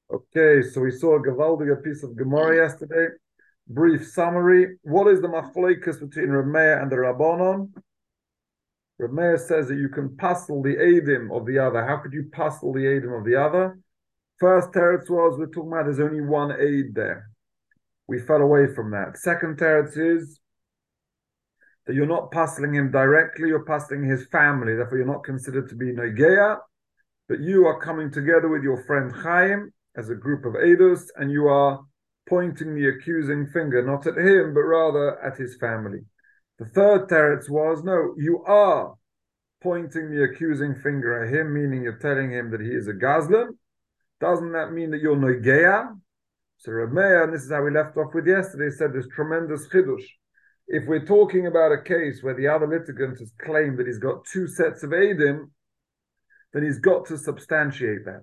Okay, so we saw a Gavaldiga piece of Gemara yesterday. Brief summary. What is the machlokes between Rav Meir and the Rabbanon? Rav Meir says that you can passel the Eidim of the other. How could you passel the Eidim of the other? First teretz was we're talking about there's only one Eid there. We fell away from that. Second teretz is that you're not passing him directly, you're passing his family. Therefore, you're not considered to be Negeya, but you are coming together with your friend Chaim as a group of Eidos, and you are pointing the accusing finger, not at him, but rather at his family. The third teretz was, no, you are pointing the accusing finger at him, meaning you're telling him that he is a Gazlan. Doesn't that mean that you're Negeya? So Rav Meir, and this is how we left off with yesterday, said this tremendous chidush. If we're talking about a case where the other litigant has claimed that he's got two sets of Eidim, then he's got to substantiate that.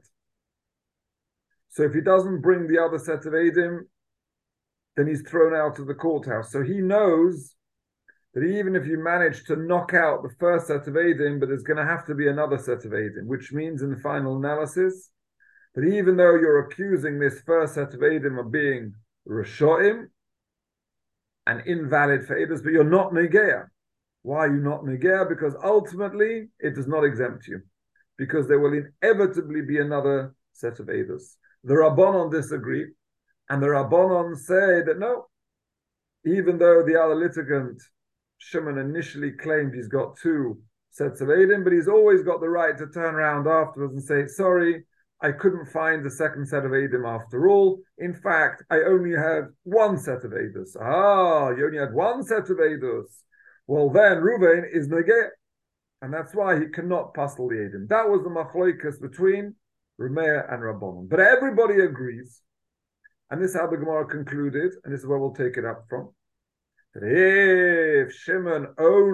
So if he doesn't bring the other set of Eidim, then he's thrown out of the courthouse. So he knows that even if you manage to knock out the first set of Eidim, but there's going to have to be another set of Eidim, which means in the final analysis, that even though you're accusing this first set of Eidim of being Rishoim and invalid for Eidos, but you're not Negeya. Why are you not Negeya? Because ultimately it does not exempt you, because there will inevitably be another set of Eidos. The Rabbanon disagree, and the Rabbanon say that no, even though the other litigant, Shimon, initially claimed he's got two sets of Eidim, but he's always got the right to turn around afterwards and say, sorry, I couldn't find the second set of Eidim after all. In fact, I only had one set of Eidos. Ah, you only had one set of Eidos. Well, then Ruvain is Negeh, and that's why he cannot passel the Eidim. That was the machlokes between Rav Meir and Rabbanon. But everybody agrees, and this is how the Gemara concluded, and this is where we'll take it up from, that if Shimon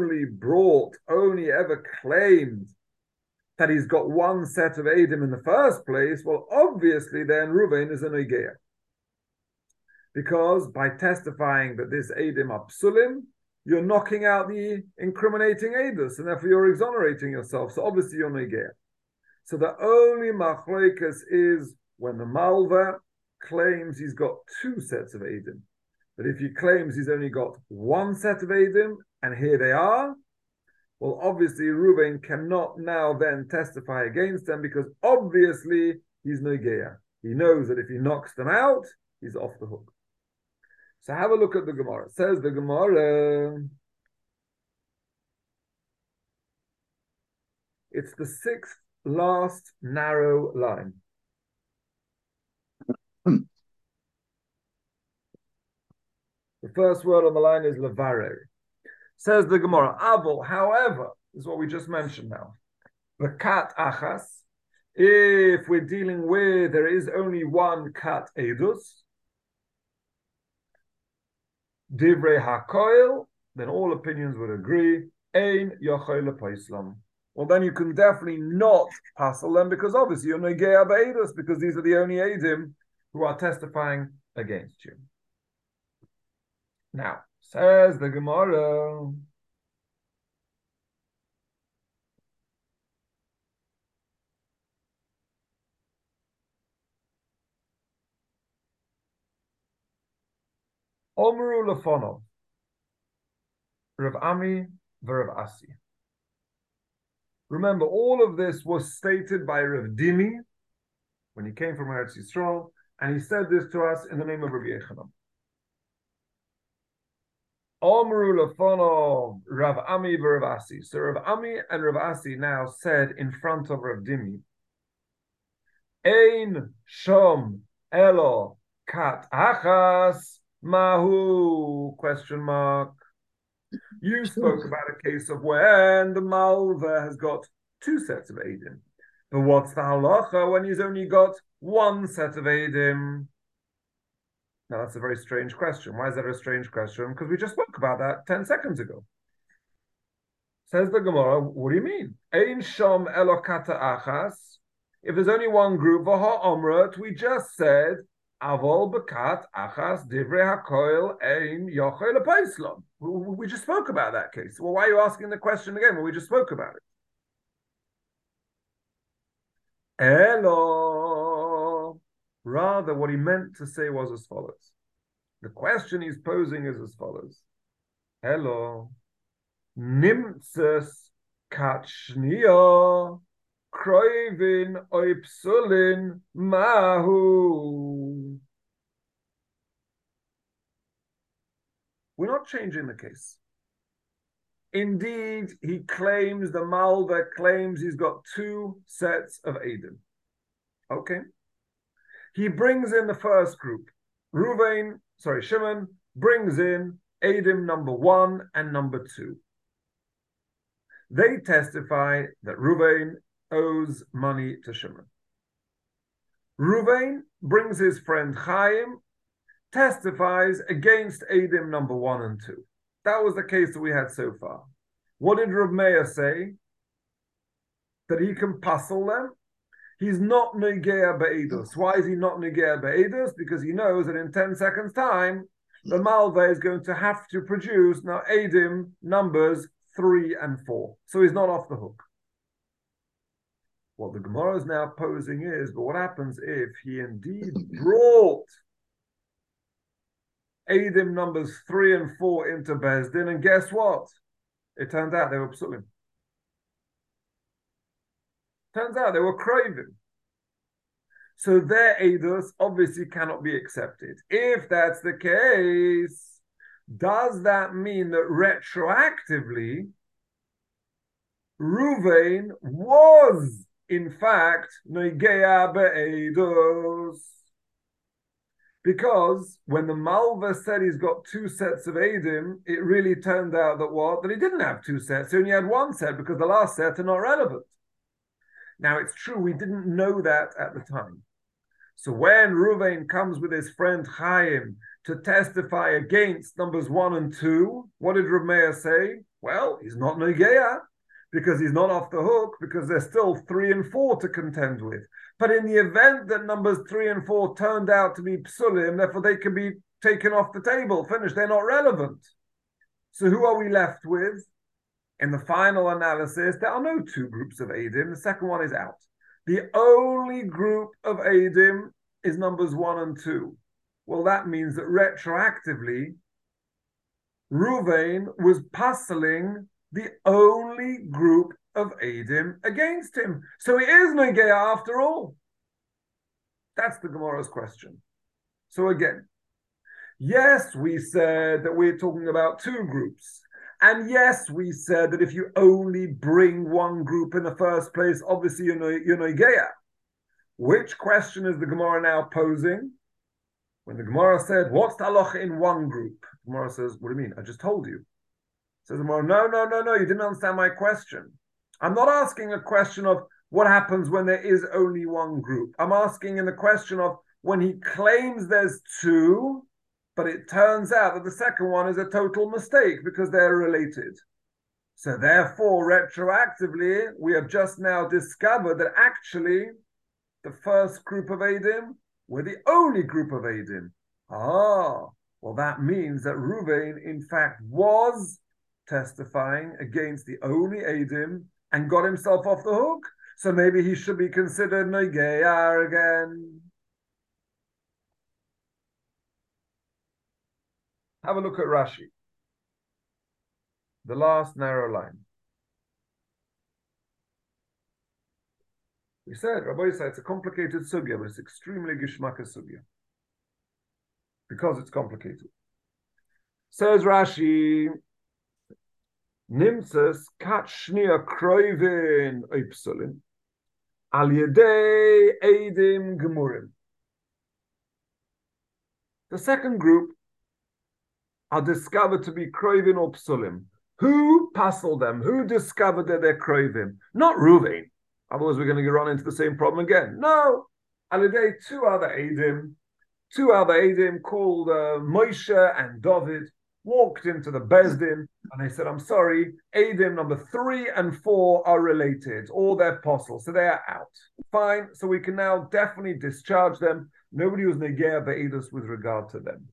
only ever claimed that he's got one set of Eidim in the first place, well, obviously then Ruvain is a Negeya. Because by testifying that this Eidim are psulim, you're knocking out the incriminating Eidus, and therefore you're exonerating yourself. So obviously you're Negeya. So the only machlokes is when the Malva claims he's got two sets of Eidim. But if he claims he's only got one set of Eidim, and here they are, well, obviously, Reuven cannot now then testify against them because obviously he's Negeya. He knows that if he knocks them out, he's off the hook. So have a look at the Gemara. Says the Gemara, it's the sixth last narrow line. The first word on the line is levarer. Says the Gemara, Avol, however, is what we just mentioned now. The kat achas, if we're dealing with, there is only one kat edus, divrei hakoil, then all opinions would agree, ein yochel paislam. Well, then you can definitely not passel them because obviously you're negei edus because these are the only edim who are testifying against you. Now, says the Gemara, Omru lefonov, Rav Ami v'Rav Asi. Remember, all of this was stated by Rav Dimi when he came from Eretz Yisrael, and he said this to us in the name of Rabbi Yechanan. Omru lefonov, Rav Ami v'Rav Asi. So Rav Ami and Rav Asi now said in front of Rav Dimi, Ein shom elo kat achas mahu, question mark. You spoke about a case of when the Malva has got two sets of Eidim. But what's the halacha when he's only got one set of Eidim? Now that's a very strange question. Why is that a strange question? Because we just spoke about that 10 seconds ago. Says the Gemara, what do you mean? Ein shom elokata achas. If there's only one group, v'ha omrat, we just said, avol bekat achas divrei hakoil ein yochel paislam. We just spoke about that case. Well, why are you asking the question again? Well, we just spoke about it. Elo Rather, what he meant to say was as follows. The question he's posing is as follows. Hello. Nimtzes kachnia kroivin oipsulin mahu. We're not changing the case. Indeed, he claims, the Malva claims he's got two sets of Eidim. Okay. He brings in the first group. Shimon brings in Eidim number 1 and number 2. They testify that Ruvain owes money to Shimon. Ruvain brings his friend Chaim, testifies against Eidim number 1 and 2. That was the case that we had so far. What did Rav Meir say? That he can puzzle them. He's not Negea Be'edus. Why is he not Negea Be'edus? Because he knows that in 10 seconds' time, the Malva is going to have to produce now Eidim numbers 3 and 4. So he's not off the hook. What the Gemara is now posing is, but what happens if he indeed brought Eidim numbers 3 and 4 into Bezdin, and guess what? It turned out they were psulim. Turns out they were craving. So their Eidos obviously cannot be accepted. If that's the case, does that mean that retroactively Ruvain was in fact Negea Be'eidos? Because when the Malva said he's got two sets of Eidim, it really turned out that what? That he didn't have two sets. He only had one set because the last set are not relevant. Now, it's true, we didn't know that at the time. So when Ruvain comes with his friend Chaim to testify against numbers 1 and 2, what did Rav Meir say? Well, he's not Negea, because he's not off the hook, because there's still 3 and 4 to contend with. But in the event that numbers 3 and 4 turned out to be psulim, therefore they can be taken off the table, finished, they're not relevant. So who are we left with? In the final analysis, there are no two groups of Eidim. The second one is out. The only group of Eidim is numbers 1 and 2. Well, that means that retroactively, Ruvain was puzzling the only group of Eidim against him. So he is Negea after all. That's the Gemara's question. So again, yes, we said that we're talking about two groups. And yes, we said that if you only bring one group in the first place, obviously you're Negea. Which question is the Gemara now posing? When the Gemara said, what's the halacha in one group? The Gemara says, what do you mean? I just told you. Says the Gemara, no, you didn't understand my question. I'm not asking a question of what happens when there is only one group. I'm asking in the question of when he claims there's two, but it turns out that the second one is a total mistake because they're related. So therefore, retroactively, we have just now discovered that actually the first group of Eidim were the only group of Eidim. Well, that means that Ruvain, in fact, was testifying against the only Eidim and got himself off the hook. So maybe he should be considered Negea again. Have a look at Rashi. The last narrow line. We said, Rabbi said, it's a complicated sugya, but it's extremely gishmaka sugya. Because it's complicated. Says Rashi, Nimtzes kachnia kroivin oipsulin al yedei eidim gemurim. The second group are discovered to be kroivin or psulim. Who puzzled them? Who discovered that they're kroivin? Not Ruvain. Otherwise, we're going to run into the same problem again. No. Al yedei two other eidim called Moshe and David walked into the Bezdin and they said, I'm sorry, Eidim number 3 and 4 are related, or they're apostles, so they are out. Fine, so we can now definitely discharge them. Nobody was Negea Be'edus with regard to them.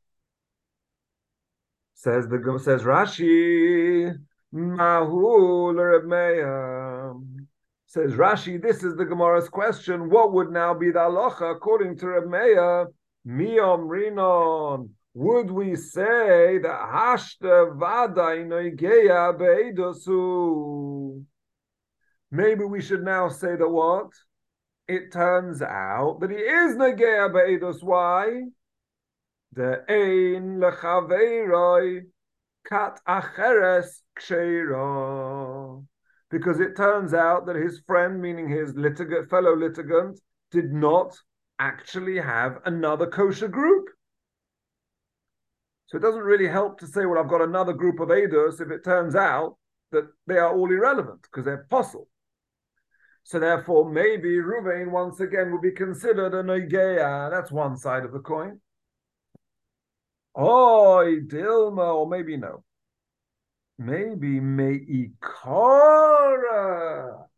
Says Rashi, Mahul Reb Meir. Says Rashi, this is the Gemara's question. What would now be the halacha according to Reb Meir? Miyom Rinon. Would we say that Hashta Vada Inoigeya Beidosu? Maybe we should now say that what? It turns out that he is Negeya Beidos. Why? The Ein Lechaveiroi Kat Acheres Ksheira. Because it turns out that his friend, meaning his fellow litigant, did not actually have another kosher group. So it doesn't really help to say, well, I've got another group of Eidos if it turns out that they are all irrelevant because they're possible. So therefore, maybe Ruvain once again will be considered a Noigeya. That's one side of the coin. Oy, Dilma, or maybe no. Maybe Meikora.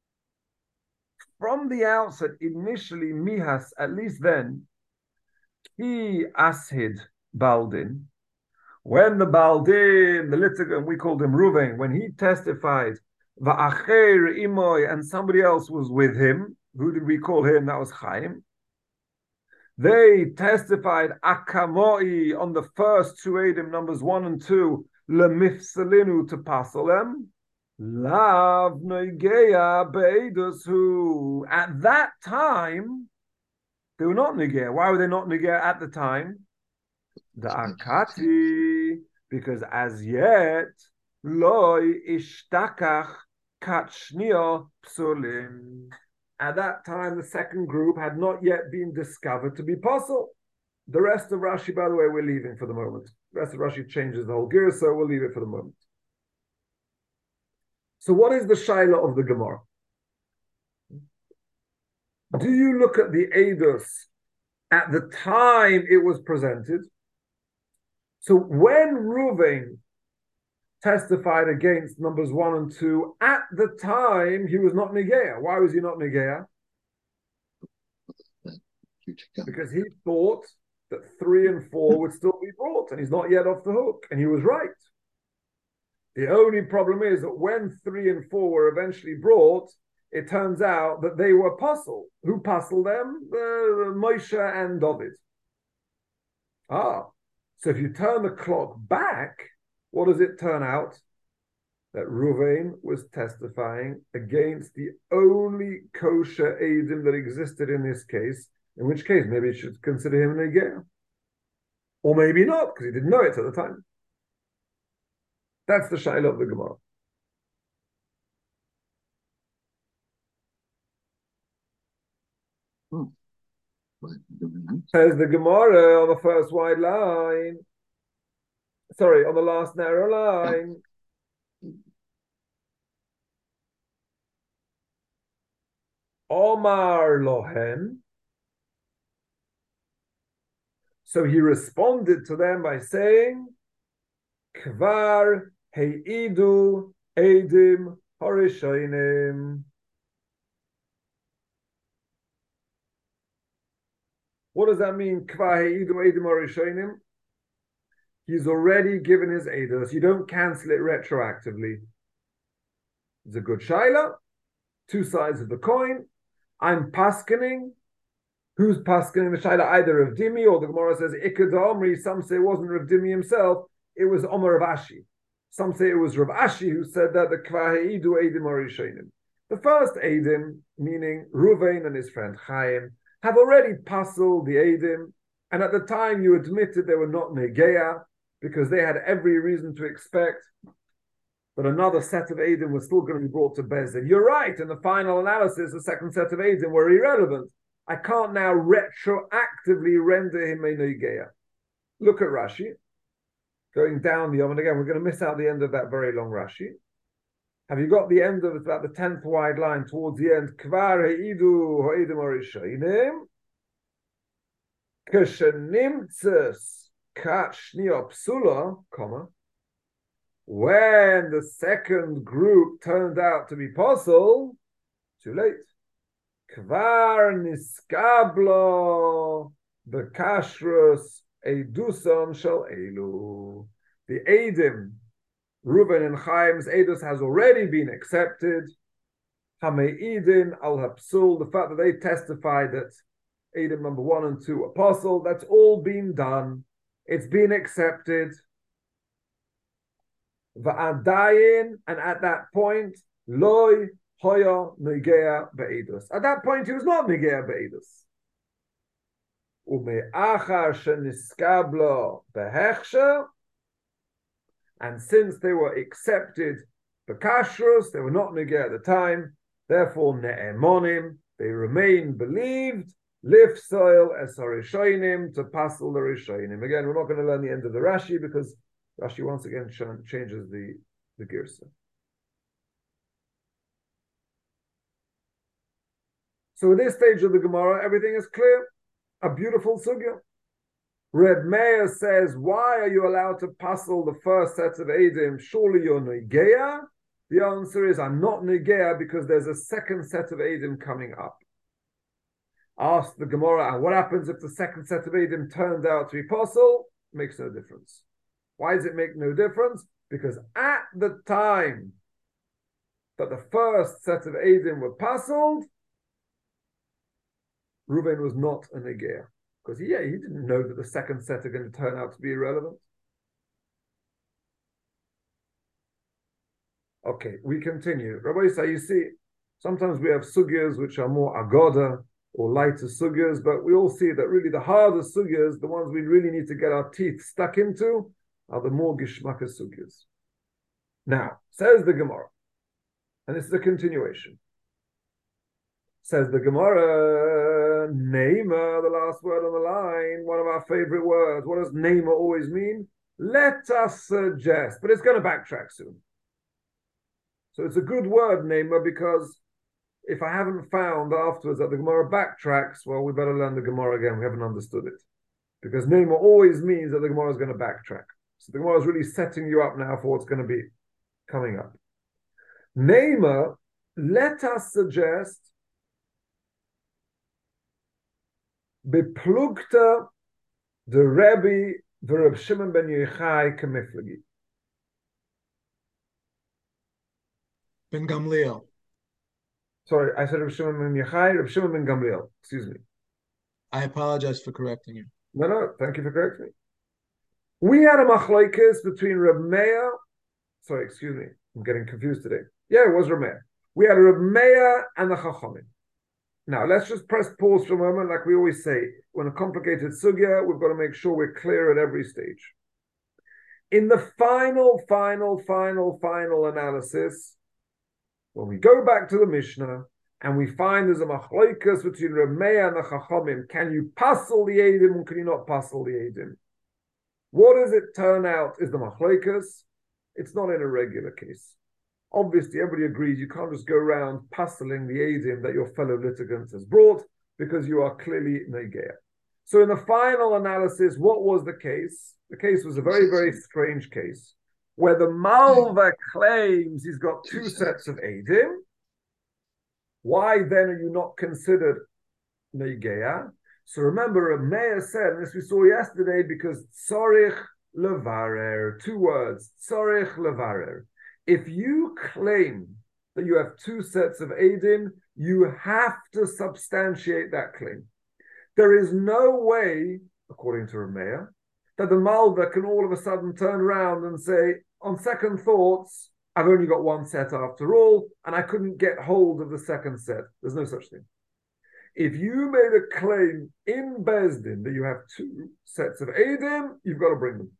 From the outset, initially, Mihas, at least then, he ashid Baldin. When the Baldin, the litigant, we called him Ruvain, when he testified, Va'acher imoy, and somebody else was with him. Who did we call him? That was Chaim. They testified akamoi on the first two Eidim, numbers 1 and 2, lemifsalinu, to passel them. Lav noigeya beidus, who at that time they were not negeya. Why were they not negeya at the time? The akati, because as yet loy ishtakach kachnia psulim. At that time, the second group had not yet been discovered to be possible. The rest of Rashi, by the way, we're leaving for the moment. The rest of Rashi changes the whole gear, so we'll leave it for the moment. So what is the shaila of the Gemara? Do you look at the Eidos at the time it was presented? So when Ruvain testified against numbers 1 and 2, at the time he was not Negeya. Why was he not Negeya? Because he thought that 3 and 4 would still be brought, and he's not yet off the hook, and he was right. The only problem is that when 3 and 4 were eventually brought, it turns out that they were puzzled. Who puzzled them? Moshe and David. So if you turn the clock back, what does it turn out? That Ruvain was testifying against the only kosher Eidim that existed in this case, in which case maybe you should consider him an Negeya. Or maybe not, because he didn't know it at the time. That's the shaila of the Gemara. Says the Gemara on the first wide line. Sorry, on the last narrow line. Omar Lohem. So he responded to them by saying, Kvar heidu edim harishonim. What does that mean? Kvar heidu edim harishonim. He's already given his eidos. You don't cancel it retroactively. It's a good shaila. Two sides of the coin. I'm paskening. Who's paskening the shaila? Either Rav Dimi, or the Gemara says Ikad Omri. Some say it wasn't Rav Dimi himself. It was Omer Rav Ashi. Some say it was Rav Ashi who said that the Kvar heidu edim harishonim. The first edim, meaning Ruvain and his friend Chaim, have already puzzled the edim, and at the time you admitted they were not negeya, because they had every reason to expect that another set of Eidim was still going to be brought to Bezdin. You're right, in the final analysis, the second set of Eidim were irrelevant. I can't now retroactively render him a Negeya. Look at Rashi. Going down the Yom, and again, we're going to miss out the end of that very long Rashi. Have you got the end of about the 10th wide line towards the end? Kvar heidu ha'edim harishonim k'shenimtzes Kachnia psula, when the second group turned out to be possible, too late. Kvar niskablo bekashrus edusam shel elu. The Eidim, Reuben and Chaim's edus has already been accepted. Hameidin al Hapsul, the fact that they testified that Eidim number 1 and 2 apostle, that's all been done. It's been accepted. Va'adayin, and at that point, loy hoya negea be'edus. At that point, he was not negea be'edus. Ume'achar sheniskablo behechsher, and since they were accepted bekashrus, they were not negea at the time, therefore ne'emonim, they remain believed, lifsoil es harishonim, to passel the rishonim. Again, we're not going to learn the end of the Rashi because Rashi once again changes the girsa. So at this stage of the Gemara, everything is clear. A beautiful sugya. Reb Meir says, why are you allowed to passel the first set of Eidim? Surely you're Negeya? The answer is, I'm not Negeya because there's a second set of Eidim coming up. Ask the Gemara, what happens if the second set of Eidim turned out to be passel? Makes no difference. Why does it make no difference? Because at the time that the first set of Eidim were passeled, Reuben was not a Negeya. Because he didn't know that the second set are going to turn out to be irrelevant. Okay, we continue. Rabbi Yisrael, you see, sometimes we have sugyas which are more agoda or lighter sugyas, but we all see that really the harder sugyas, the ones we really need to get our teeth stuck into, are the more gishmaka sugyas. Now, says the Gemara, and this is a continuation. Says the Gemara, Neima, the last word on the line, one of our favorite words. What does Neima always mean? Let us suggest, but it's going to backtrack soon. So it's a good word, Neima, because if I haven't found afterwards that the Gemara backtracks, well, we better learn the Gemara again. We haven't understood it. Because Neima always means that the Gemara is going to backtrack. So the Gemara is really setting you up now for what's going to be coming up. Neima, let us suggest, beplugta the Rebbe, the Reb Shimon ben Yochai kemiflagi. Ben Gamliel. Sorry, I said Reb Shimon ben Yochai, Reb Shimon ben Gamliel. Excuse me. I apologize for correcting you. No, thank you for correcting me. We had a machlokes between Reb Meir. Sorry, excuse me. I'm getting confused today. Yeah, it was Reb Meir. We had a Reb Meir and the Chachamim. Now, let's just press pause for a moment. Like we always say, when a complicated sugya, we've got to make sure we're clear at every stage. In the final analysis, when we go back to the Mishnah and we find there's a machlokes between Reb Meir and the Chachamim, can you passel the Eidim or can you not passel the Eidim? What does it turn out is the machlokes? It's not in a regular case. Obviously, everybody agrees you can't just go around passeling the Eidim that your fellow litigant has brought because you are clearly Negeya. So in the final analysis, what was the case? The case was a very, very strange case where the Malva claims he's got two sets of Eidim. Why then are you not considered Negeya? So remember, Reb Meir said, and this we saw yesterday, because Tzorich levarer, two words, Tzorich levarer. If you claim that you have two sets of Eidim, you have to substantiate that claim. There is no way, according to Reb Meir, that the Malva can all of a sudden turn around and say, on second thoughts, I've only got one set after all, and I couldn't get hold of the second set. There's no such thing. If you made a claim in Beis Din that you have two sets of Eidim, you've got to bring them.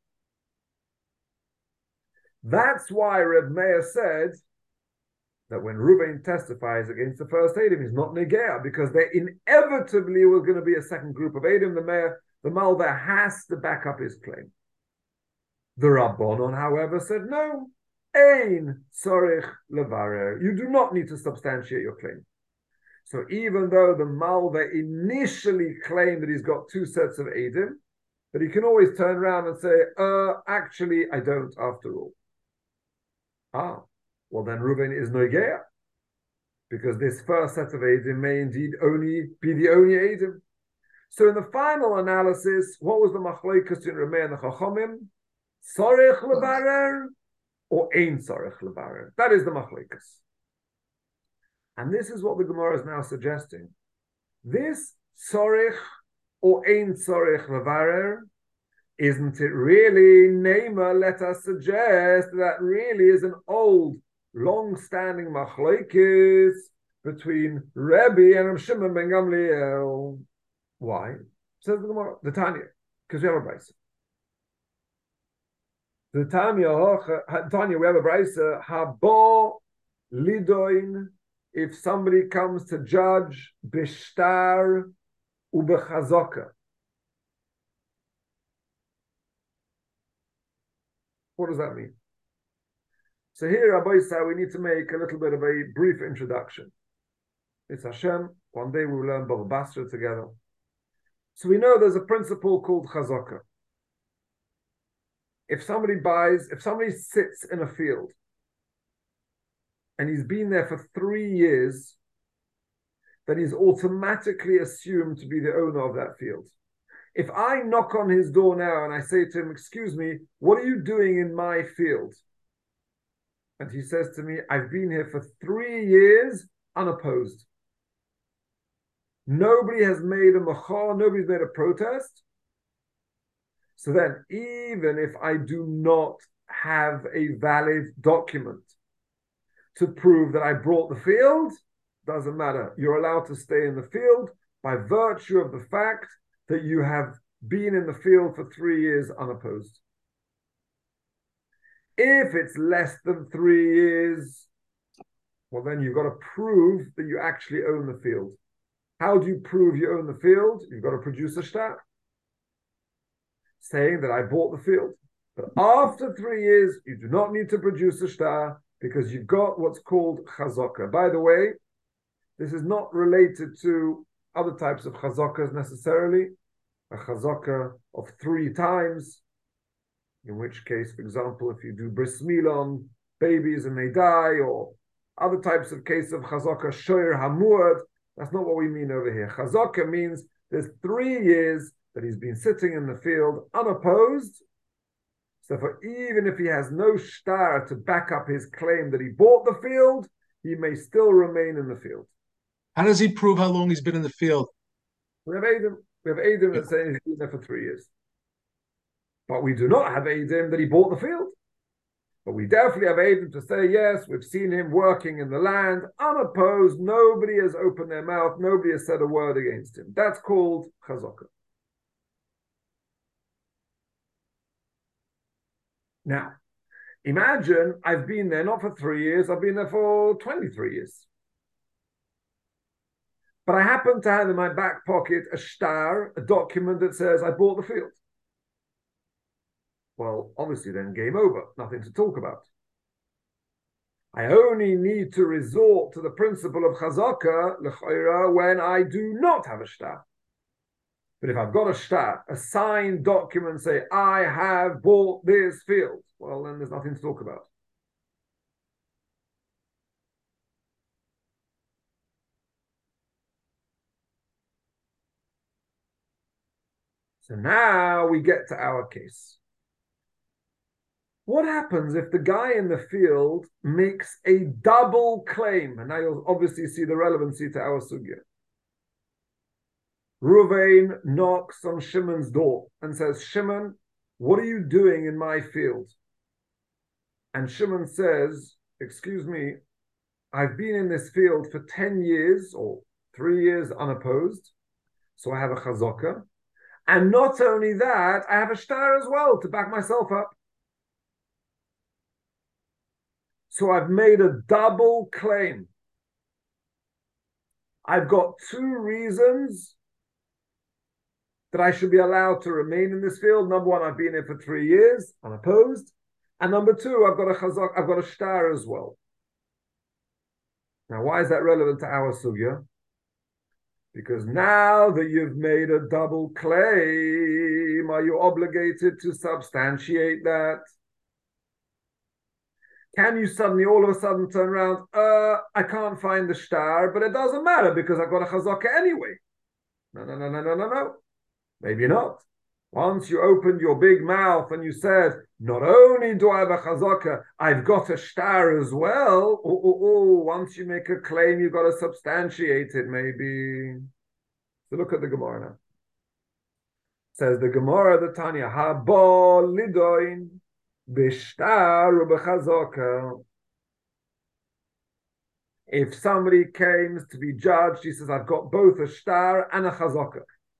That's why Reb Meir said that when Reuven testifies against the first Eidim, he's not Negeya, because there inevitably was going to be a second group of Eidim. The Malva has to back up his claim. The Rabbanon, however, said no. Ein tzorich levarer. You do not need to substantiate your claim. So even though the Malva initially claimed that he's got two sets of Eidim, but he can always turn around and say, actually, I don't after all. Well then Reuven is Negeya, because this first set of Eidim may indeed only be the only Eidim. So in the final analysis, what was the machlokes in Reb Meir and the Chachamim? Tzorich levarer or ein tzorich levarer? That is the machlokes. And this is what the Gemara is now suggesting. This tzorich or ein tzorich levarer, isn't it really, Nema, let us suggest that really is an old, long-standing machlokes between Rebbe and Rav Shimon ben Gamliel. Why? Says the Gemara, the Tanya, because we have a brisa. The Tanya, we have a brisa, habo lidoin, if somebody comes to judge, bishtar ubechazoka. What does that mean? So here, Rabbi said, we need to make a little bit of a brief introduction. It's Hashem. One day we will learn Bava Basra together. So we know there's a principle called chazaka. If somebody sits in a field and he's been there for 3 years, then he's automatically assumed to be the owner of that field. If I knock on his door now and I say to him, excuse me, what are you doing in my field? And he says to me, I've been here for 3 years unopposed. Nobody has made a machar, nobody's made a protest. So then, even if I do not have a valid document to prove that I bought the field, doesn't matter. You're allowed to stay in the field by virtue of the fact that you have been in the field for 3 years unopposed. If it's less than 3 years, well, then you've got to prove that you actually own the field. How do you prove you own the field? You've got to produce a shtar saying that I bought the field. But after 3 years, you do not need to produce a shtar because you've got what's called chazaka. By the way, this is not related to other types of chazakas necessarily. A chazaka of 3 times, in which case, for example, if you do bris milah on babies and they die, or other types of case of chazaka, shoyer hamuad, that's not what we mean over here. Chazaka means there's 3 years that he's been sitting in the field unopposed. So for even if he has no shtar to back up his claim that he bought the field, he may still remain in the field. How does he prove how long he's been in the field? We have Eidim that say he's been there for 3 years. But we do not have Eidim that he bought the field. But we definitely have Eidim to say, yes, we've seen him working in the land, unopposed, nobody has opened their mouth, nobody has said a word against him. That's called chazaka. Now, imagine I've been there not for 3 years, I've been there for 23 years. But I happen to have in my back pocket a shtar, a document that says I bought the field. Well, obviously then game over, nothing to talk about. I only need to resort to the principle of chazaka, l'chayra, when I do not have a shtar. But if I've got a shtar, a signed document say, I have bought this field, well, then there's nothing to talk about. So now we get to our case. What happens if the guy in the field makes a double claim? And now you'll obviously see the relevancy to our sugya. Ruvain knocks on Shimon's door and says, Shimon, what are you doing in my field? And Shimon says, excuse me, I've been in this field for 10 years or 3 years unopposed, so I have a chazaka. And not only that, I have a shtar as well to back myself up. So I've made a double claim. I've got 2 reasons that I should be allowed to remain in this field. Number 1, I've been here for 3 years, unopposed. And number 2, I've got a chazak, I've got a shtar as well. Now, why is that relevant to our sugya? Because now that you've made a double claim, are you obligated to substantiate that? Can you suddenly, all of a sudden, turn around, I can't find the shtar, but it doesn't matter because I've got a chazaka anyway. No. Maybe not. Once you opened your big mouth and you said, not only do I have a chazaka, I've got a shtar as well. Once you make a claim, you've got to substantiate it, maybe. So look at the Gemara now. Says the Gemara, the Tanya, Haba lidoin b'shtar u'b'chazaka. If somebody came to be judged, he says, I've got both a shtar and a chazaka.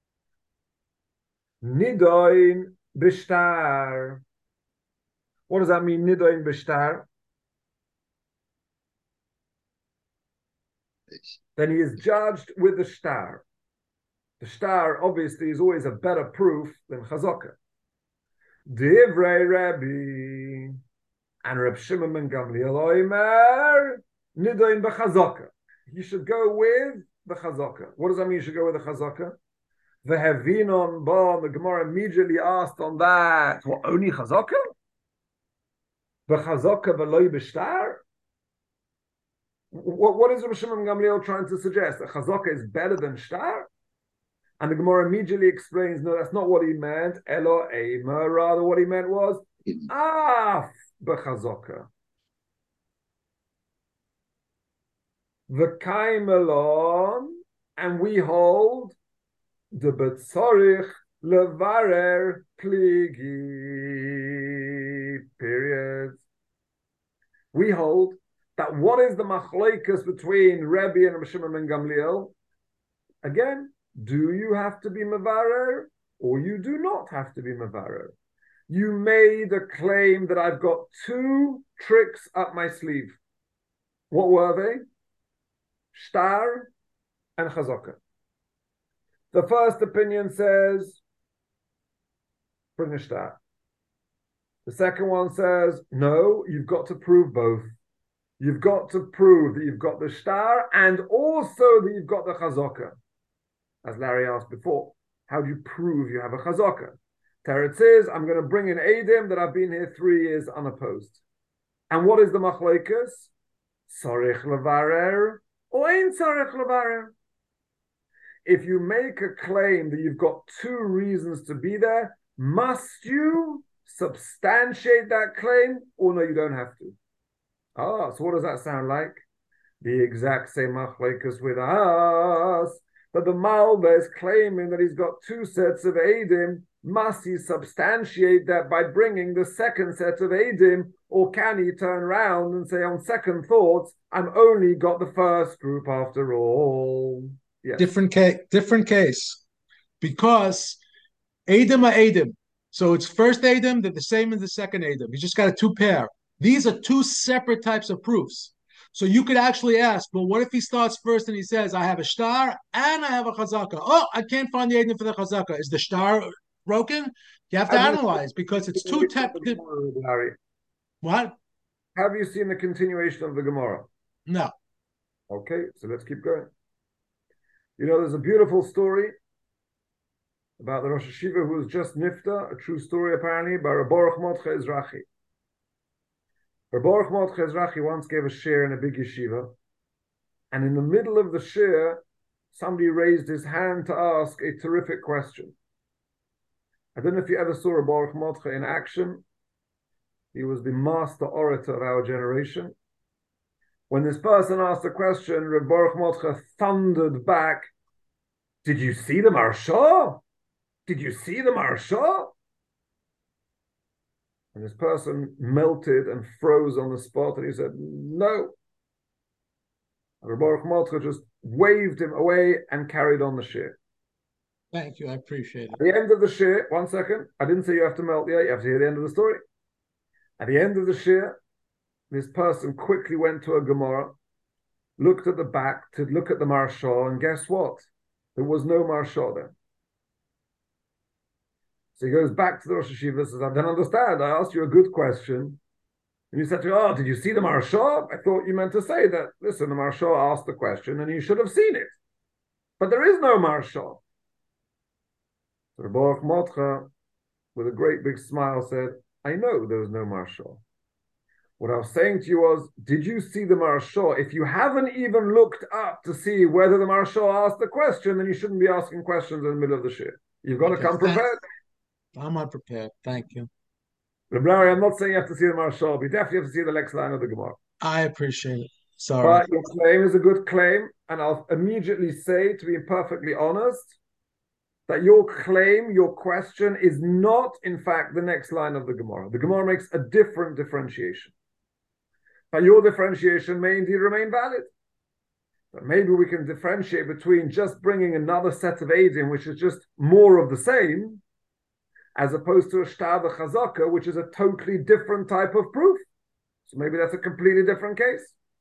Nidoin b'shtar. What does that mean, nidoin b'shtar? Then he is judged with the shtar. The shtar, obviously, is always a better proof than chazaka. Divrei Rabbi and Reb Shimon ben Gamliel oimer nidoin b'chazaka. You should go with the chazaka. What does that mean? You should go with the chazaka. The Hevinon ba, the Gemara immediately asked on that. What, only chazaka? B'chazaka v'loi b'shtar? What is Reb Shimon ben Gamliel trying to suggest? That chazaka is better than shtar? And the Gemara immediately explains, no, that's not what he meant. Elo eimer, rather what he meant was af b'chazaka. V'kaim alon, and we hold the betzorich levarer pligi. Period. We hold that what is the machlekes between Rebbe and Reb Shimon ben Gamliel? Again, do you have to be mevarer or you do not have to be mevarer? You made a claim that I've got two tricks up my sleeve. What were they? Shtar and chazaka. The first opinion says, bring a shtar. The second one says, no, you've got to prove both. You've got to prove that you've got the shtar and also that you've got the chazaka. As Larry asked before, how do you prove you have a chazaka? Teretz says, I'm going to bring in Eidim that I've been here 3 years unopposed. And what is the machlekes? Sarich levarer or ein sarich levarer? If you make a claim that you've got 2 reasons to be there, must you substantiate that claim or no, you don't have to? So what does that sound like? The exact same machlekes with us. But the Malva is claiming that he's got 2 sets of Eidim. Must he substantiate that by bringing the second set of Eidim? Or can he turn around and say, on second thoughts, I'm only got the first group after all? Yes. Different case. Because Eidim are Eidim. So it's first Eidim, they're the same as the second Eidim. You just got a 2 pair. These are 2 separate types of proofs. So you could actually ask, well, what if he starts first and he says, I have a shtar and I have a chazaka. Oh, I can't find the Eidim for the chazaka. Is the shtar broken? You have to analyze because it's 2 types. What? Have you seen the continuation of the Gemara? No. Okay, so let's keep going. You know, there's a beautiful story about the Rosh Hashiva who was just nifta, a true story apparently, by Reb Baruch Mordechai Ezrachi. Reb Baruch Mordechai Ezrachi once gave a shir in a big yeshiva, and in the middle of the shir, somebody raised his hand to ask a terrific question. I don't know if you ever saw Reb Baruch Mordechai in action. He was the master orator of our generation. When this person asked a question, Reb Baruch Mordechai thundered back, did you see the Marsha? Did you see the Marsha? And this person melted and froze on the spot, and he said, no. And Reb Baruch Mordechai just waved him away and carried on the shir. Thank you, I appreciate it. At the end of the shir, 1 second, I didn't say you have to melt yet, you have to hear the end of the story. At the end of the shir, this person quickly went to a Gemara, looked at the back to look at the Marsha, and guess what? There was no Marsha there. So he goes back to the Rosh Hashiva and says, I don't understand. I asked you a good question. And you said to me, oh, did you see the Marsha? I thought you meant to say that, listen, the Marsha asked the question and you should have seen it. But there is no Marsha. So Baruch Mordechai, with a great big smile, said, I know there was no Marsha. What I was saying to you was, did you see the Marsha? If you haven't even looked up to see whether the Marsha asked the question, then you shouldn't be asking questions in the middle of the shir. You've got to come prepared. I'm unprepared. Thank you. Rabbi, I'm not saying you have to see the Marshal, but you definitely have to see the next line of the Gemara. I appreciate it. Sorry. But your claim is a good claim, and I'll immediately say, to be perfectly honest, that your claim, your question is not, in fact, the next line of the Gemara. The Gemara makes a different differentiation. But your differentiation may indeed remain valid. But maybe we can differentiate between just bringing another set of Eidim, which is just more of the same, as opposed to a Shtar Chazaka, which is a totally different type of proof. So maybe that's a completely different case.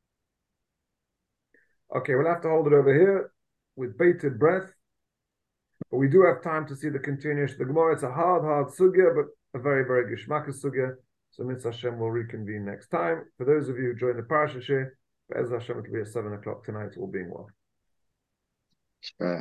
Okay, we'll have to hold it over here with bated breath. But we do have time to see the continuation of the Gemara. It's a hard sugya, but a very, very gishmakas sugya. So Mitzvah Hashem will reconvene next time. For those of you who joined the Parsha Shir, Be'ez Hashem, it will be at 7 o'clock tonight, all being well.